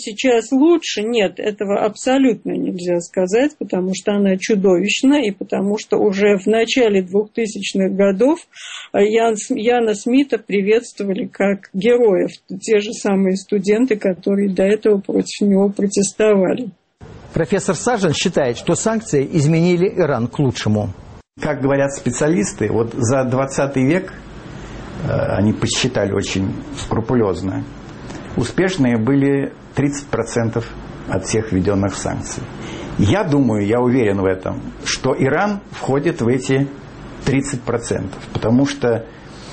сейчас лучше? Нет, этого абсолютно нельзя сказать, потому что она чудовищна, и потому что уже в начале 2000-х годов Яна Смита приветствовали как героев, те же самые студенты, которые до этого против него протестовали. Профессор Сажен считает, что санкции изменили Иран к лучшему. Как говорят специалисты, вот за 20 век, они посчитали очень скрупулезно, успешные были 30% от всех введенных санкций. Я думаю, я уверен в этом, что Иран входит в эти 30%, потому что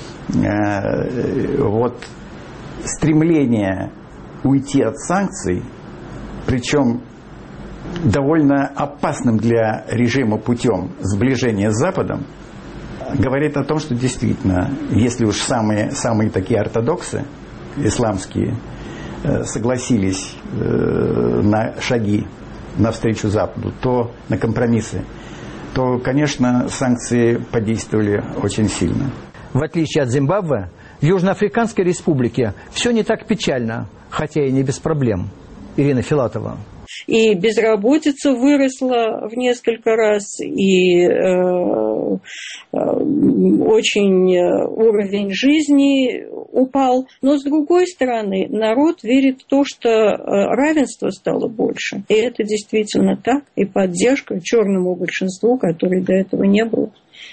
вот стремление уйти от санкций, причем довольно опасным для режима путем сближения с Западом, говорит о том, что действительно, если уж самые такие ортодоксы исламские согласились на шаги навстречу Западу, то на компромиссы, то, конечно, санкции подействовали очень сильно. В отличие от Зимбабве, в Южноафриканской республике все не так печально, хотя и не без проблем. Ирина Филатова. И безработица выросла в несколько раз, и очень уровень жизни упал. Но, с другой стороны, народ верит в то, что равенство стало больше. И это действительно так. И поддержка черному большинству, которой до этого не было.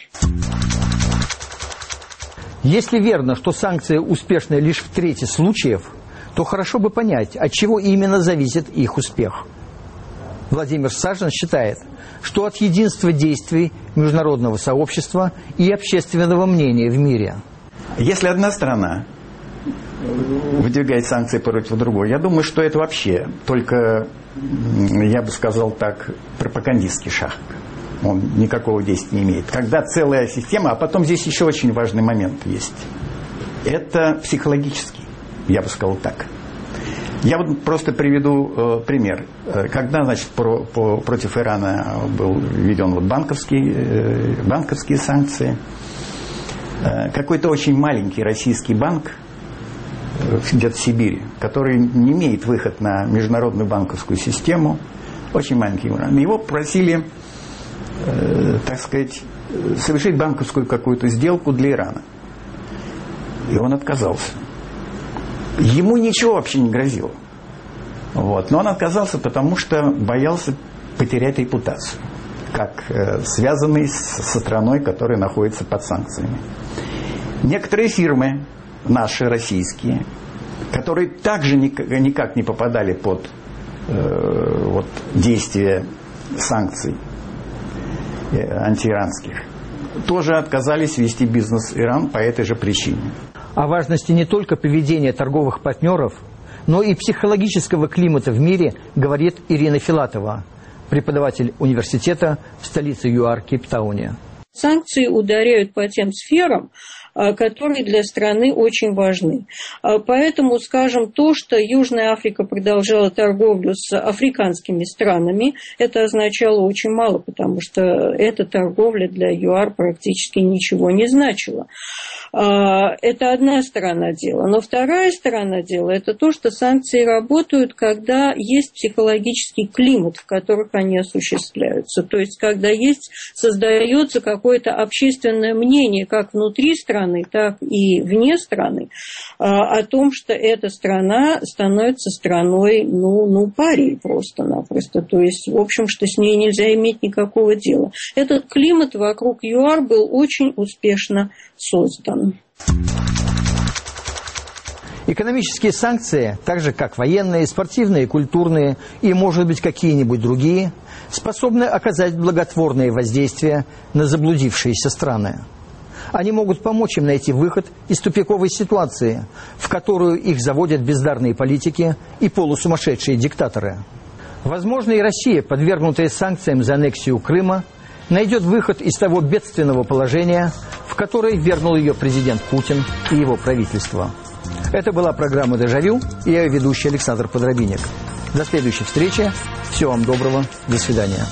Если верно, что санкции успешны лишь в трети случаев, то хорошо бы понять, от чего именно зависит их успех. Владимир Сажен считает, что от единства действий международного сообщества и общественного мнения в мире. Если одна страна выдвигает санкции против другой, я думаю, что это вообще только, я бы сказал так, пропагандистский шаг. Он никакого действия не имеет. Когда целая система, а потом здесь еще очень важный момент есть. Это психологический. Я бы сказал так. Я вот просто приведу пример. Когда, значит, против Ирана был введен вот банковские санкции, какой-то очень маленький российский банк где-то в Сибири, который не имеет выход на международную банковскую систему, очень маленький, его просили, так сказать, совершить банковскую какую-то сделку для Ирана. И он отказался. Ему ничего вообще не грозило. Вот. Но он отказался, потому что боялся потерять репутацию, как связанный со страной, которая находится под санкциями. Некоторые фирмы, наши российские, которые также никак не попадали под действие санкций антииранских, тоже отказались вести бизнес Иран по этой же причине. О важности не только поведения торговых партнеров, но и психологического климата в мире говорит Ирина Филатова, преподаватель университета в столице ЮАР Кейптауне. Санкции ударяют по тем сферам, которые для страны очень важны. Поэтому, скажем, то, что Южная Африка продолжала торговлю с африканскими странами, это означало очень мало, потому что эта торговля для ЮАР практически ничего не значила. Это одна сторона дела. Но вторая сторона дела – это то, что санкции работают, когда есть психологический климат, в которых они осуществляются. То есть, когда создается какое-то общественное мнение как внутри страны, так и вне страны о том, что эта страна становится страной, парией просто-напросто. То есть, в общем, что с ней нельзя иметь никакого дела. Этот климат вокруг ЮАР был очень успешно создан. Экономические санкции, так же как военные, спортивные, культурные и, может быть, какие-нибудь другие, способны оказать благотворное воздействие на заблудившиеся страны. Они могут помочь им найти выход из тупиковой ситуации, в которую их заводят бездарные политики и полусумасшедшие диктаторы. Возможно, и Россия, подвергнутая санкциям за аннексию Крыма, найдет выход из того бедственного положения, в которое ввергнул ее президент Путин и его правительство. Это была программа «Дежавю», и я ее ведущий Александр Подробинник. До следующей встречи. Всего вам доброго. До свидания.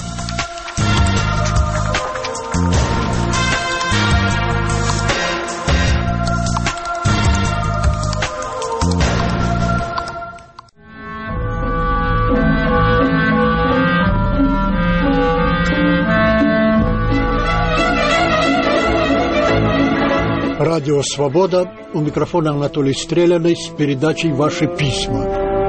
Радио «Свобода», у микрофона Анатолий Стреляный с передачей «Ваши письма».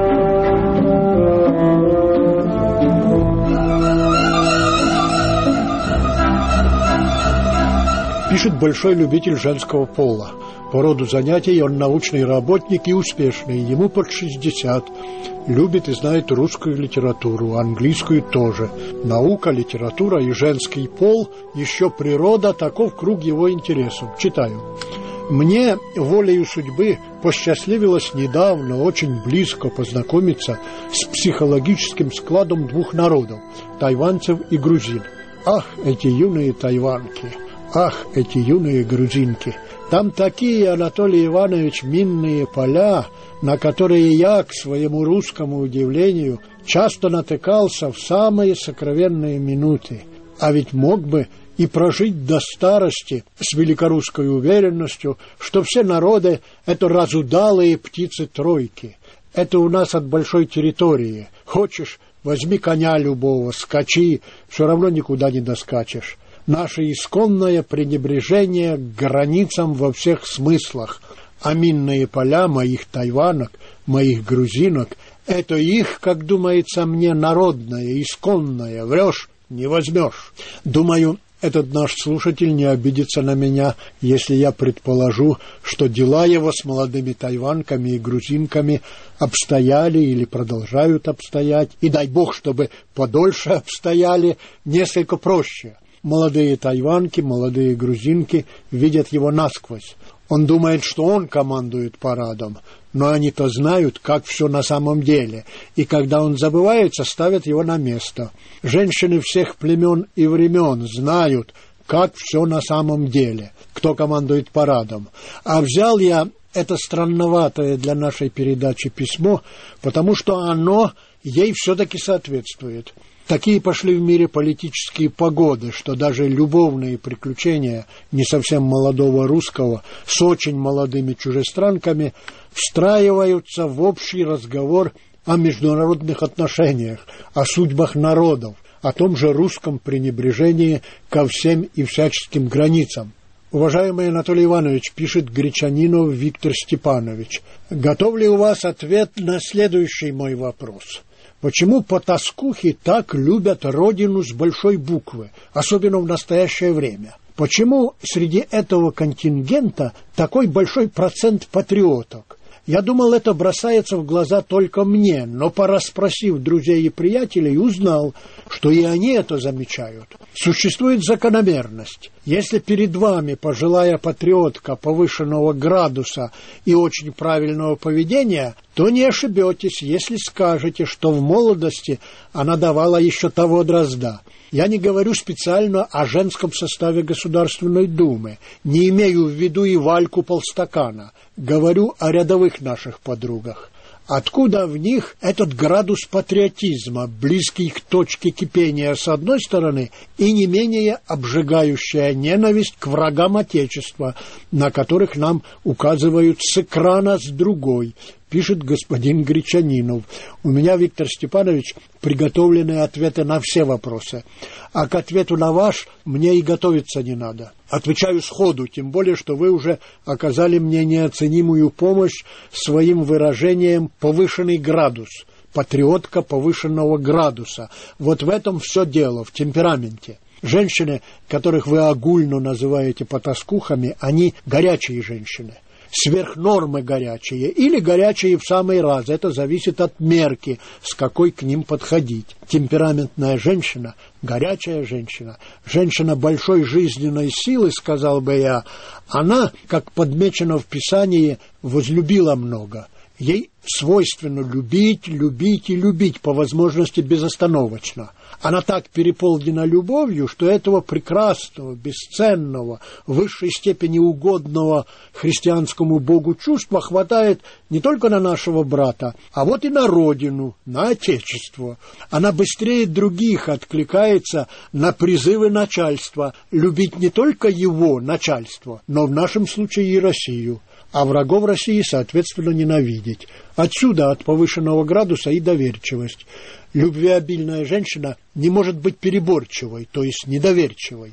Пишет большой любитель женского пола. По роду занятий он научный работник и успешный, ему под 60. Любит и знает русскую литературу, английскую тоже. Наука, литература и женский пол, еще природа, таков круг его интересов. Читаю. Мне, волею судьбы, посчастливилось недавно очень близко познакомиться с психологическим складом двух народов – тайванцев и грузин. Ах, эти юные тайванки! Ах, эти юные грузинки! Там такие, Анатолий Иванович, минные поля, на которые я, к своему русскому удивлению, часто натыкался в самые сокровенные минуты. А ведь мог бы и прожить до старости с великорусской уверенностью, что все народы – это разудалые птицы-тройки. Это у нас от большой территории. Хочешь, возьми коня любого, скачи, все равно никуда не доскачешь. Наше исконное пренебрежение к границам во всех смыслах, а минные поля моих тайванок, моих грузинок – это их, как думается мне, народное, исконное. Врешь – не возьмешь. Думаю, этот наш слушатель не обидится на меня, если я предположу, что дела его с молодыми тайванками и грузинками обстояли или продолжают обстоять, и дай бог, чтобы подольше обстояли, несколько проще. Молодые тайванки, молодые грузинки видят его насквозь. Он думает, что он командует парадом, но они-то знают, как все на самом деле, и когда он забывается, ставят его на место. Женщины всех племен и времен знают, как все на самом деле, кто командует парадом. А взял я это странноватое для нашей передачи письмо, потому что оно ей все-таки соответствует. Такие пошли в мире политические погоды, что даже любовные приключения не совсем молодого русского с очень молодыми чужестранками встраиваются в общий разговор о международных отношениях, о судьбах народов, о том же русском пренебрежении ко всем и всяческим границам. Уважаемый Анатолий Иванович, пишет Гречанинов Виктор Степанович, готов ли у вас ответ на следующий мой вопрос? Почему потаскухи так любят родину с большой буквы, особенно в настоящее время? Почему среди этого контингента такой большой процент патриоток? Я думал, это бросается в глаза только мне, но, порасспросив друзей и приятелей, узнал, что и они это замечают. Существует закономерность. Если перед вами пожилая патриотка повышенного градуса и очень правильного поведения, то не ошибетесь, если скажете, что в молодости она давала еще того дрозда. Я не говорю специально о женском составе Государственной Думы, не имею в виду и Вальку полстакана, говорю о рядовых наших подругах. Откуда в них этот градус патриотизма, близкий к точке кипения с одной стороны, и не менее обжигающая ненависть к врагам Отечества, на которых нам указывают с экрана с другой, пишет господин Гречанинов. У меня, Виктор Степанович, приготовлены ответы на все вопросы. А к ответу на ваш мне и готовиться не надо. Отвечаю сходу, тем более, что вы уже оказали мне неоценимую помощь своим выражением «повышенный градус». Патриотка повышенного градуса. Вот в этом все дело, в темпераменте. Женщины, которых вы огульно называете потаскухами, они горячие женщины. Сверх нормы горячие или горячие в самый раз. Это зависит от мерки, с какой к ним подходить. Темпераментная женщина, горячая женщина, женщина большой жизненной силы, сказал бы я, она, как подмечено в Писании, возлюбила много. Ей свойственно любить, любить и любить, по возможности безостановочно. Она так переполнена любовью, что этого прекрасного, бесценного, в высшей степени угодного христианскому Богу чувства хватает не только на нашего брата, а вот и на родину, на Отечество. Она быстрее других откликается на призывы начальства любить не только его, начальство, но в нашем случае и Россию. А врагов России, соответственно, ненавидеть. Отсюда от повышенного градуса и доверчивость. Любвеобильная женщина не может быть переборчивой, то есть недоверчивой.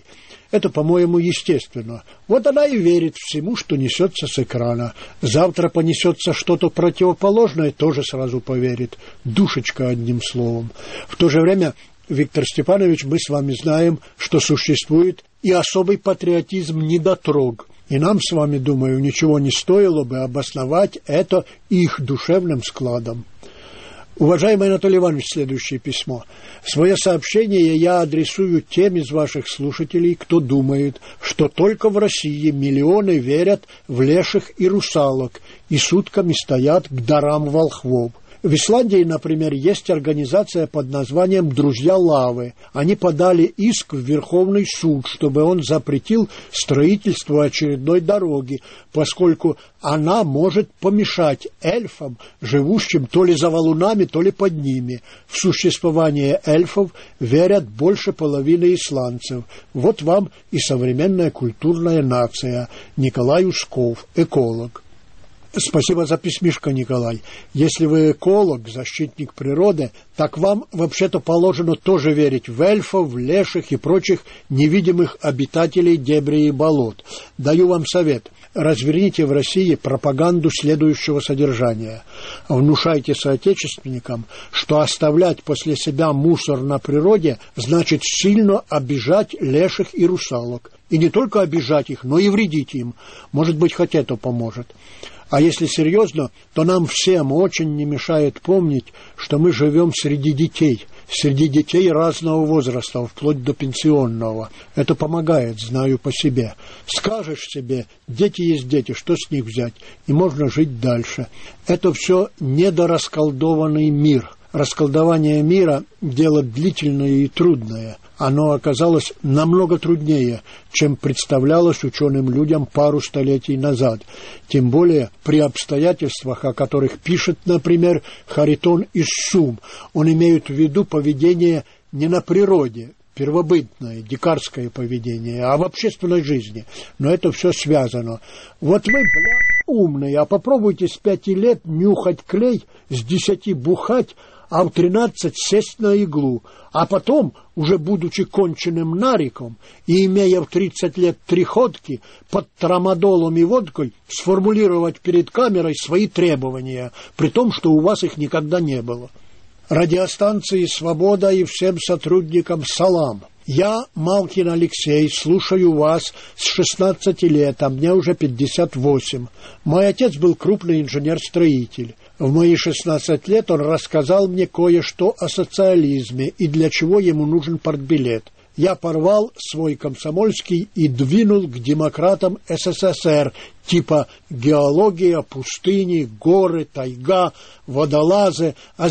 Это, по-моему, естественно. Вот она и верит всему, что несется с экрана. Завтра понесется что-то противоположное, тоже сразу поверит. Душечка, одним словом. В то же время, Виктор Степанович, мы с вами знаем, что существует и особый патриотизм недотрог. И нам с вами, думаю, ничего не стоило бы обосновать это их душевным складом. Уважаемый Анатолий Иванович, следующее письмо. Свое сообщение я адресую тем из ваших слушателей, кто думает, что только в России миллионы верят в леших и русалок и сутками стоят к дарам волхвов. В Исландии, например, есть организация под названием «Друзья Лавы». Они подали иск в Верховный суд, чтобы он запретил строительство очередной дороги, поскольку она может помешать эльфам, живущим то ли за валунами, то ли под ними. В существование эльфов верят больше половины исландцев. Вот вам и современная культурная нация. Николай Усков, эколог. Спасибо за письмишко, Николай. Если вы эколог, защитник природы, так вам вообще-то положено тоже верить в эльфов, в леших и прочих невидимых обитателей дебрей и болот. Даю вам совет. Разверните в России пропаганду следующего содержания. Внушайте соотечественникам, что оставлять после себя мусор на природе значит сильно обижать леших и русалок. И не только обижать их, но и вредить им. Может быть, хоть это поможет. А если серьезно, то нам всем очень не мешает помнить, что мы живем среди детей разного возраста, вплоть до пенсионного. Это помогает, знаю по себе. Скажешь себе, дети есть дети, что с них взять, и можно жить дальше. Это все недорасколдованный мир. Расколдование мира – дело длительное и трудное. Оно оказалось намного труднее, чем представлялось ученым людям пару столетий назад. Тем более при обстоятельствах, о которых пишет, например, Харитон из Сум. Он имеет в виду поведение не на природе, первобытное, дикарское поведение, а в общественной жизни. Но это все связано. Вот вы, умные, а попробуйте с 5 лет нюхать клей, с 10 бухать, а в 13 сесть на иглу, а потом, уже будучи конченным нариком и имея в 30 лет 3 ходки, под трамадолом и водкой сформулировать перед камерой свои требования, при том, что у вас их никогда не было. Радиостанции «Свобода» и всем сотрудникам салам. Я, Малкин Алексей, слушаю вас с 16 лет, а мне уже 58. Мой отец был крупный инженер-строитель. В мои 16 лет он рассказал мне кое-что о социализме и для чего ему нужен партбилет. Я порвал свой комсомольский и двинул к демократам СССР, типа геология, пустыни, горы, тайга, водолазы, а с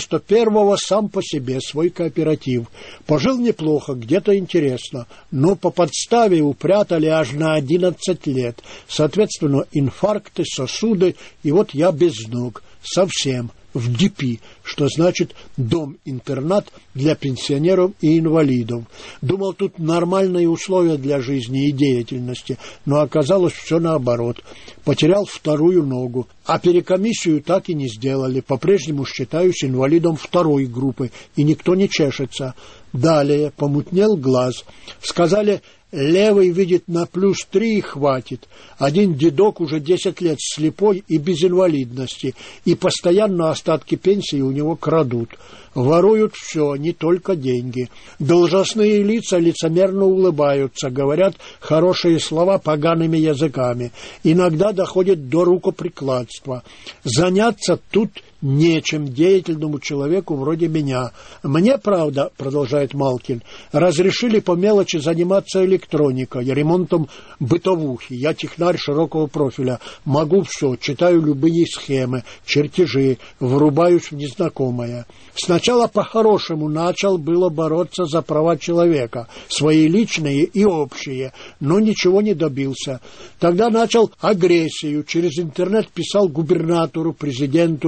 91-го сам по себе свой кооператив. Пожил неплохо, где-то интересно, но по подставе упрятали аж на 11 лет. Соответственно, инфаркты, сосуды, и вот я без ног, совсем. В ДИПИ, что значит дом-интернат для пенсионеров и инвалидов. Думал, тут нормальные условия для жизни и деятельности, но оказалось все наоборот. Потерял 2-ю ногу, а перекомиссию так и не сделали. По-прежнему считаюсь инвалидом 2-й группы, и никто не чешется. Далее помутнел глаз. Сказали, левый видит на +3 и хватит. Один дедок уже 10 лет слепой и без инвалидности, и постоянно остатки пенсии у него крадут. Воруют все, не только деньги. Должностные лица лицемерно улыбаются, говорят хорошие слова погаными языками. Иногда доходит до рукоприкладства. Заняться тут нечем деятельному человеку вроде меня. Мне, правда, продолжает Малкин, разрешили по мелочи заниматься электроникой, ремонтом бытовухи. Я технарь широкого профиля, могу все, читаю любые схемы, чертежи, врубаюсь в незнакомое. Сначала по-хорошему начал было бороться за права человека, свои личные и общие, но ничего не добился. Тогда начал агрессию, через интернет писал губернатору, президенту, но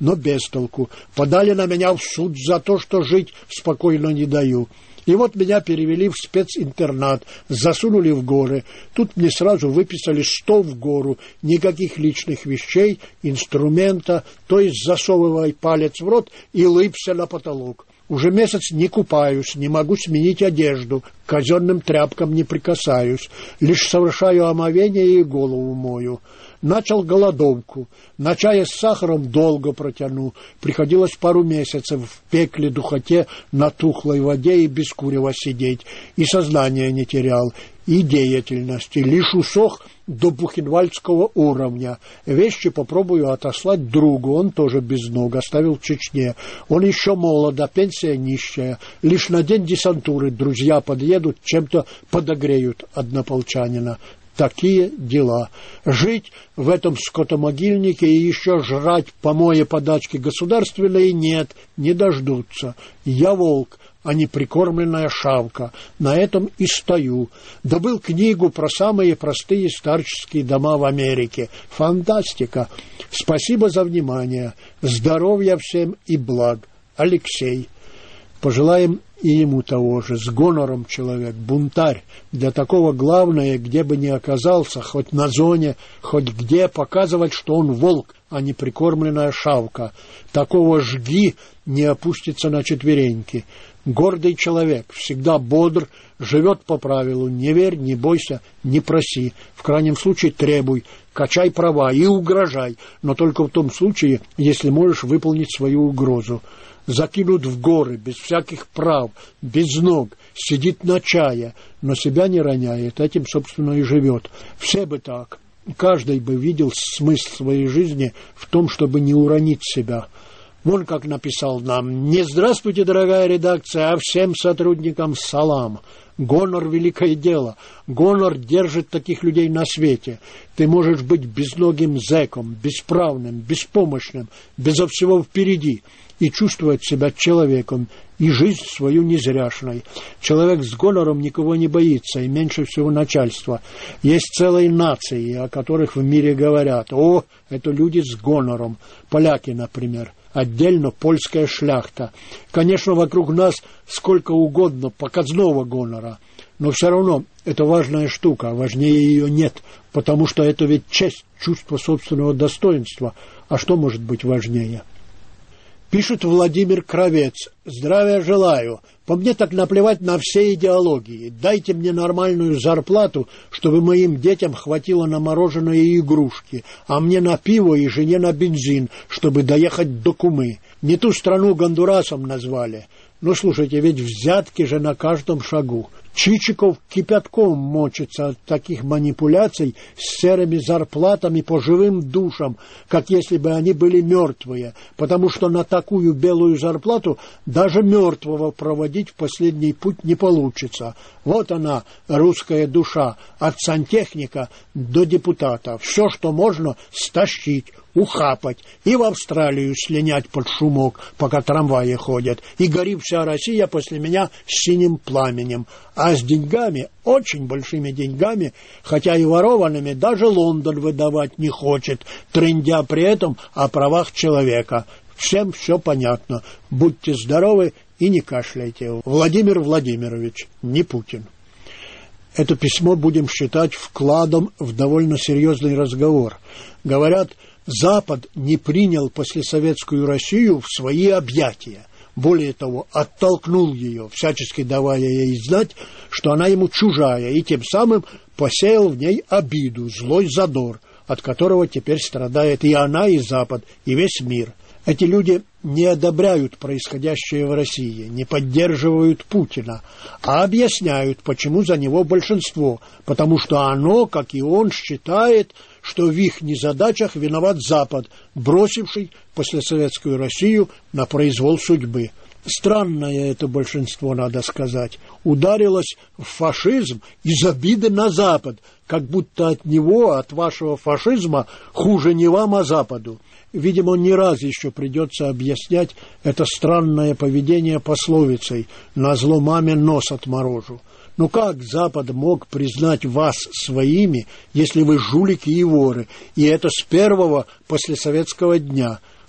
но без толку. Подали на меня в суд за то, что жить спокойно не даю. И вот меня перевели в специнтернат, засунули в горы. Тут мне сразу выписали 100 в гору, никаких личных вещей, инструмента, то есть засовывай палец в рот и лыбся на потолок. Уже месяц не купаюсь, не могу сменить одежду, к казенным тряпкам не прикасаюсь, лишь совершаю омовение и голову мою. Начал голодовку, на чае с сахаром долго протяну, приходилось пару месяцев в пекле духоте на тухлой воде и без курева сидеть, и сознание не терял, и деятельности, лишь усох до бухенвальдского уровня. Вещи попробую отослать другу, он тоже без ног, оставил в Чечне. Он еще молод, а пенсия нищая. Лишь на день десантуры друзья подъедут, чем-то подогреют однополчанина. Такие дела. Жить в этом скотомогильнике и еще жрать помои подачки государственные нет, не дождутся. Я волк, а не прикормленная шавка. На этом и стою. Добыл книгу про самые простые старческие дома в Америке. Фантастика. Спасибо за внимание. Здоровья всем и благ. Алексей. Пожелаем и ему того же. С гонором человек, бунтарь. Для такого главное, где бы ни оказался, хоть на зоне, хоть где, показывать, что он волк, а не прикормленная шавка. Такого жги, не опустится на четвереньки. Гордый человек, всегда бодр, живет по правилу. Не верь, не бойся, не проси. В крайнем случае требуй, качай права и угрожай, но только в том случае, если можешь выполнить свою угрозу. Закинут в горы, без всяких прав, без ног, сидит на чае, но себя не роняет, этим, собственно, и живет. Все бы так. Каждый бы видел смысл своей жизни в том, чтобы не уронить себя. Вон как написал нам: «Не здравствуйте, дорогая редакция, а всем сотрудникам салам». Гонор — великое дело. Гонор держит таких людей на свете. Ты можешь быть безногим зэком, бесправным, беспомощным, безо всего впереди, и чувствовать себя человеком, и жизнь свою незряшной. Человек с гонором никого не боится, и меньше всего начальства. Есть целые нации, о которых в мире говорят: «О, это люди с гонором». Поляки, например. Отдельно польская шляхта. Конечно, вокруг нас сколько угодно показного гонора, но все равно это важная штука, важнее ее нет, потому что это ведь честь, чувство собственного достоинства. А что может быть важнее? Пишет Владимир Кравец: «Здравия желаю. По мне так наплевать на все идеологии. Дайте мне нормальную зарплату, чтобы моим детям хватило на мороженое и игрушки, а мне на пиво и жене на бензин, чтобы доехать до Кумы. Не ту страну Гондурасом назвали. Ну, слушайте, ведь взятки же на каждом шагу. Чичиков кипятком мочится от таких манипуляций с серыми зарплатами по живым душам, как если бы они были мертвые, потому что на такую белую зарплату даже мертвого проводить в последний путь не получится. Вот она, русская душа, от сантехника до депутата. Все, что можно, стащить, ухапать и в Австралию слинять под шумок, пока трамваи ходят, и гори вся Россия после меня синим пламенем. А с деньгами, очень большими деньгами, хотя и ворованными, даже Лондон выдавать не хочет, трындя при этом о правах человека. Всем все понятно. Будьте здоровы и не кашляйте. Владимир Владимирович, не Путин». Это письмо будем считать вкладом в довольно серьезный разговор. Говорят, Запад не принял послесоветскую Россию в свои объятия. Более того, оттолкнул ее, всячески давая ей знать, что она ему чужая, и тем самым посеял в ней обиду, злой задор, от которого теперь страдает и она, и Запад, и весь мир. Эти люди не одобряют происходящее в России, не поддерживают Путина, а объясняют, почему за него большинство, потому что оно, как и он, считает, что в их незадачах виноват Запад, бросивший послесоветскую Россию на произвол судьбы. Странное это большинство, надо сказать, ударилось в фашизм из обиды на Запад, как будто от него, от вашего фашизма, хуже не вам, а Западу. Видимо, не раз еще придется объяснять это странное поведение пословицей «назло маме нос отморожу». Ну как Запад мог признать вас своими, если вы жулики и воры, и это с первого послесоветского дня?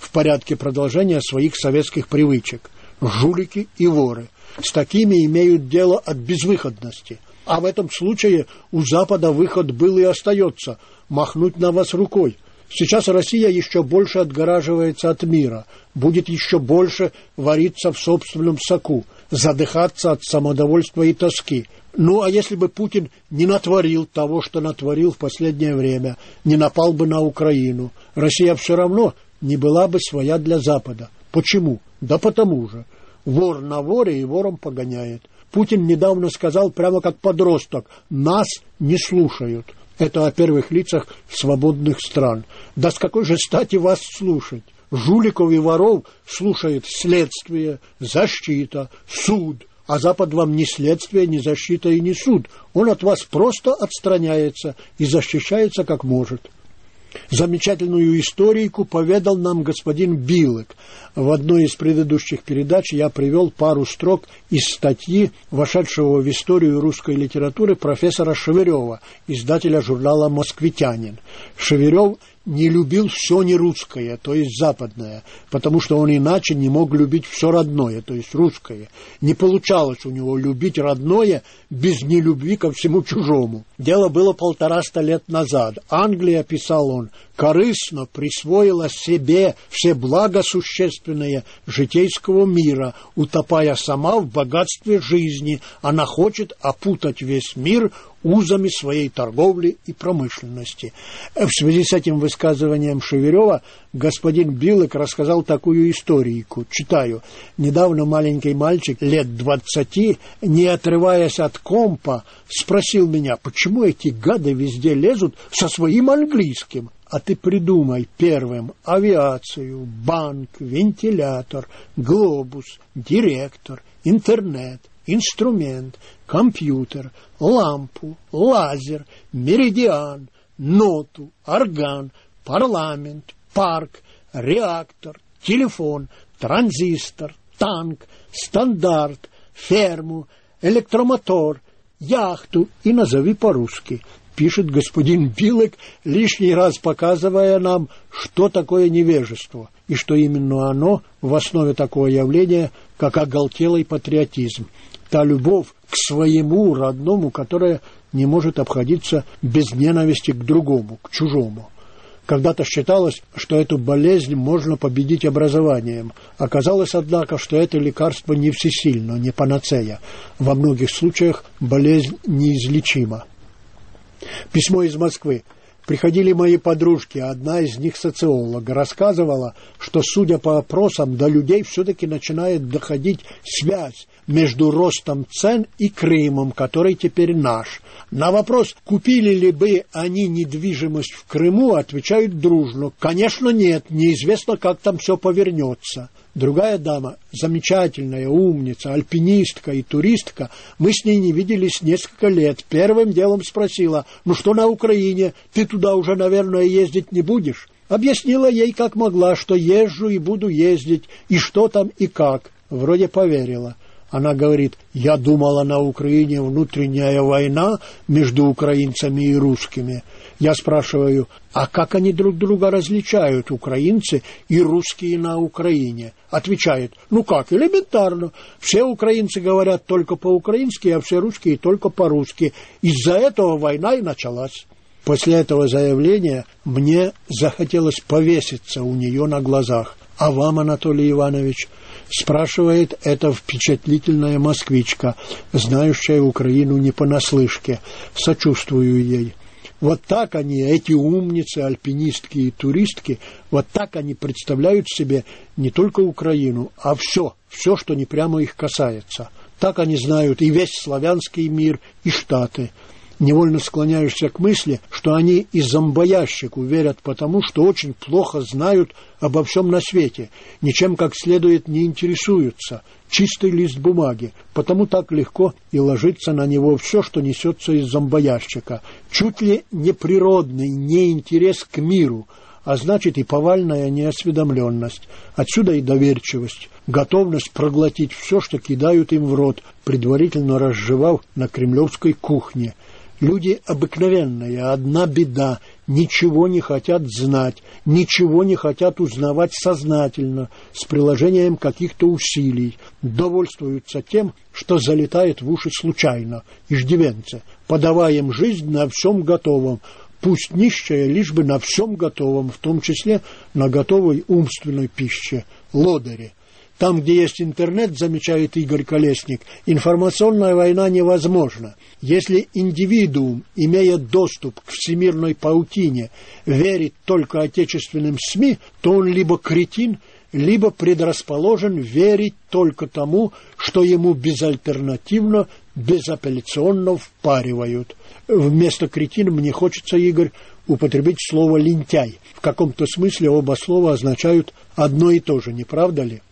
в порядке продолжения своих советских привычек. Жулики и воры. С такими имеют дело от безвыходности. А в этом случае у Запада выход был и остается – махнуть на вас рукой. Сейчас Россия еще больше отгораживается от мира, будет еще больше вариться в собственном соку, задыхаться от самодовольства и тоски. Ну, а если бы Путин не натворил того, что натворил в последнее время, не напал бы на Украину, Россия все равно не была бы своя для Запада. Почему? Да потому же. Вор на воре и вором погоняет. Путин недавно сказал прямо как подросток: «Нас не слушают». Это о первых лицах свободных стран. Да с какой же стати вас слушать? Жуликов и воров слушает следствие, защита, суд. А Запад вам ни следствие, ни защита и ни суд. Он от вас просто отстраняется и защищается как может. Замечательную историку поведал нам господин Билык. В одной из предыдущих передач я привел пару строк из статьи, вошедшего в историю русской литературы профессора Шевырева, издателя журнала «Москвитянин». Шевырев не любил все нерусское, то есть западное, потому что он иначе не мог любить все родное, то есть русское. Не получалось у него любить родное без нелюбви ко всему чужому. Дело было 150 лет назад. Англия, писал он, корыстно присвоила себе все блага существенные житейского мира, утопая сама в богатстве жизни. Она хочет опутать весь мир узами своей торговли и промышленности. В связи с этим высказыванием Шевырева господин Билык рассказал такую историку. Читаю. Недавно маленький мальчик лет 20, не отрываясь от компа, спросил меня, почему эти гады везде лезут со своим английским. А ты придумай первым авиацию, банк, вентилятор, глобус, директор, интернет, инструмент, компьютер, лампу, лазер, меридиан, ноту, орган, парламент, парк, реактор, телефон, транзистор, танк, стандарт, ферму, электромотор, яхту и назови по-русски. Пишет господин Билык, лишний раз показывая нам, что такое невежество, и что именно оно в основе такого явления, как оголтелый патриотизм. Та любовь к своему родному, которая не может обходиться без ненависти к другому, к чужому. Когда-то считалось, что эту болезнь можно победить образованием. Оказалось, однако, что это лекарство не всесильно, не панацея. Во многих случаях болезнь неизлечима. Письмо из Москвы. Приходили мои подружки, одна из них социолог, рассказывала, что, судя по опросам, до людей все-таки начинает доходить связь между ростом цен и Крымом, который теперь наш. На вопрос, купили ли бы они недвижимость в Крыму, отвечают дружно: конечно, нет, неизвестно, как там все повернется. Другая дама, замечательная, умница, альпинистка и туристка, мы с ней не виделись несколько лет. Первым делом спросила: ну что на Украине, ты туда уже, наверное, ездить не будешь? Объяснила ей, как могла, что езжу и буду ездить, и что там и как. Вроде поверила. Она говорит: я думала, на Украине внутренняя война между украинцами и русскими. Я спрашиваю: а как они друг друга различают, украинцы и русские на Украине? Отвечает: ну как, элементарно. Все украинцы говорят только по-украински, а все русские только по-русски. Из-за этого война и началась. После этого заявления мне захотелось повеситься у нее на глазах. А вам, Анатолий Иванович? Спрашивает эта впечатлительная москвичка, знающая Украину не понаслышке. Сочувствую ей. Вот так они, эти умницы, альпинистки и туристки, вот так они представляют себе не только Украину, а все, что не прямо их касается. Так они знают и весь славянский мир, и Штаты. Невольно склоняешься к мысли, что они и зомбоящику верят потому, что очень плохо знают обо всем на свете, ничем как следует не интересуются, чистый лист бумаги, потому так легко и ложится на него все, что несется из зомбоящика, чуть ли не природный неинтерес к миру, а значит и повальная неосведомленность, отсюда и доверчивость, готовность проглотить все, что кидают им в рот, предварительно разжевав на кремлевской кухне. Люди обыкновенные, одна беда, ничего не хотят знать, ничего не хотят узнавать сознательно, с приложением каких-то усилий, довольствуются тем, что залетает в уши случайно, иждивенцы, подавая им жизнь на всем готовом, пусть нищая, лишь бы на всем готовом, в том числе на готовой умственной пище, лодыре. Там, где есть интернет, замечает Игорь Колесник, информационная война невозможна. Если индивидуум, имея доступ к всемирной паутине, верит только отечественным СМИ, то он либо кретин, либо предрасположен верить только тому, что ему безальтернативно, безапелляционно впаривают. Вместо кретин мне хочется, Игорь, употребить слово «лентяй». В каком-то смысле оба слова означают одно и то же, не правда ли?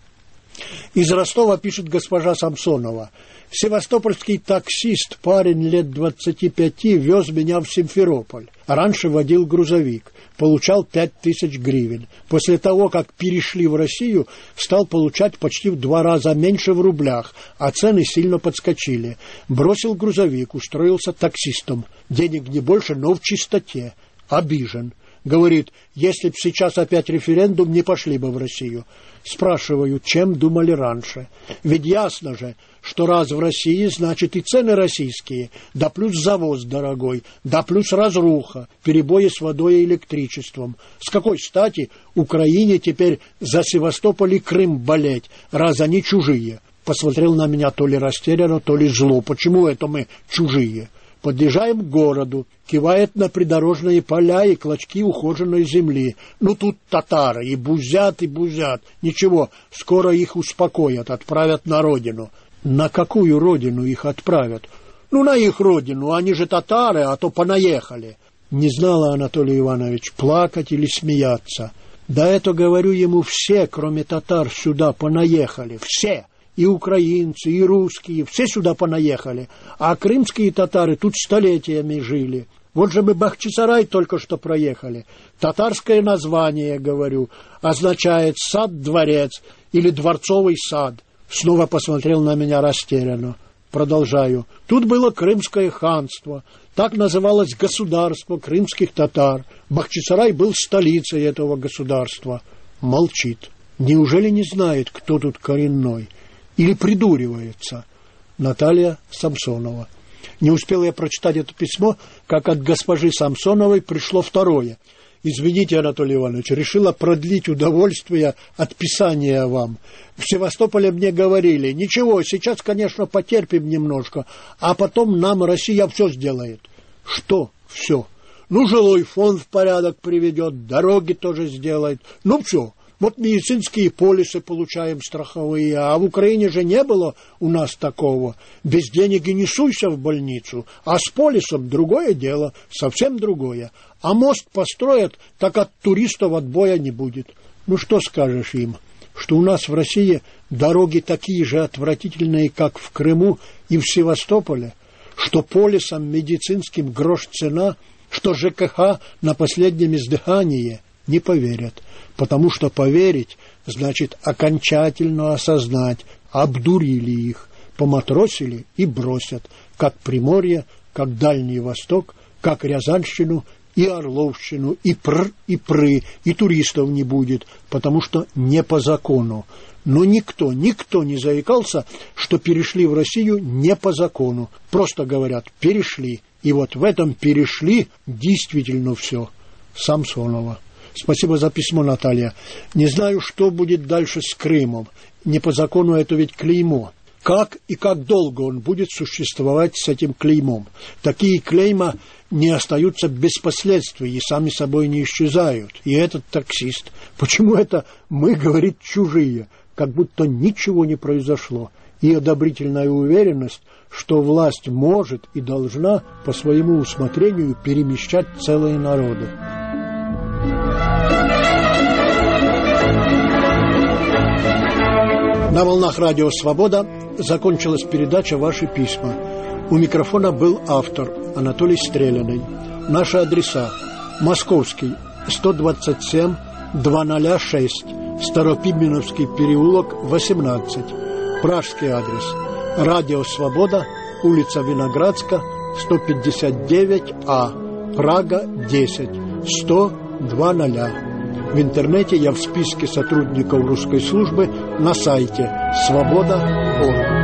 Из Ростова пишет госпожа Самсонова. Севастопольский таксист, парень лет 25, вез меня в Симферополь. Раньше водил грузовик, получал 5000 гривен. После того, как перешли в Россию, стал получать почти в 2 раза меньше в рублях, а цены сильно подскочили. Бросил грузовик, устроился таксистом. Денег не больше, но в чистоте. Обижен. Говорит, если б сейчас опять референдум, не пошли бы в Россию. Спрашиваю, чем думали раньше? Ведь ясно же, что раз в России, значит и цены российские, да плюс завоз дорогой, да плюс разруха, перебои с водой и электричеством. С какой стати Украине теперь за Севастополь и Крым болеть, раз они чужие? Посмотрел на меня то ли растерянно, то ли зло. Почему это мы чужие? Подъезжаем к городу, кивает на придорожные поля и клочки ухоженной земли. Ну тут татары и бузят, и бузят. Ничего, скоро их успокоят, отправят на родину. На какую родину их отправят? Ну, на их родину, они же татары, а то понаехали. Не знала, Анатолий Иванович, плакать или смеяться. Да это, говорю ему, все, кроме татар, сюда понаехали, все. И украинцы, и русские, все сюда понаехали. А крымские татары тут столетиями жили. Вот же мы Бахчисарай только что проехали. Татарское название, говорю, означает сад-дворец или дворцовый сад. Снова посмотрел на меня растерянно. Продолжаю. Тут было Крымское ханство. Так называлось государство крымских татар. Бахчисарай был столицей этого государства. Молчит. Неужели не знает, кто тут коренной? Или придуривается? Наталья Самсонова. Не успел я прочитать это письмо, как от госпожи Самсоновой пришло второе. Извините, Анатолий Иванович, решила продлить удовольствие от писания вам. В Севастополе мне говорили, ничего, сейчас, конечно, потерпим немножко, а потом нам Россия все сделает. Что все? Ну, жилой фонд в порядок приведет, дороги тоже сделает. Ну, все. Вот медицинские полисы получаем страховые, а в Украине же не было у нас такого. Без денег и не суйся в больницу, а с полисом другое дело, совсем другое. А мост построят, так от туристов отбоя не будет. Ну что скажешь им, что у нас в России дороги такие же отвратительные, как в Крыму и в Севастополе, что полисам медицинским грош цена, что ЖКХ на последнем издыхании? Не поверят. Потому что поверить значит окончательно осознать, обдурили их, поматросили и бросят, как Приморье, как Дальний Восток, как Рязанщину и Орловщину, и пры, и туристов не будет, потому что не по закону. Но никто не заикался, что перешли в Россию не по закону. Просто говорят, перешли. И вот в этом перешли действительно все. Самсонова. Спасибо за письмо, Наталья. Не знаю, что будет дальше с Крымом. Не по закону это ведь клеймо. Как и как долго он будет существовать с этим клеймом? Такие клейма не остаются без последствий и сами собой не исчезают. И этот таксист. Почему это мы, говорит, чужие? Как будто ничего не произошло. И одобрительная уверенность, что власть может и должна по своему усмотрению перемещать целые народы. На волнах Радио Свобода закончилась передача «Ваши письма». У микрофона был автор Анатолий Стреляный. Наши адреса: Московский, 127, 206, Старопименовский переулок, 18. Пражский адрес: Радио Свобода, улица Виноградска, 159А, Прага, 10, 100-00. В интернете я в списке сотрудников русской службы на сайте свобода.орг.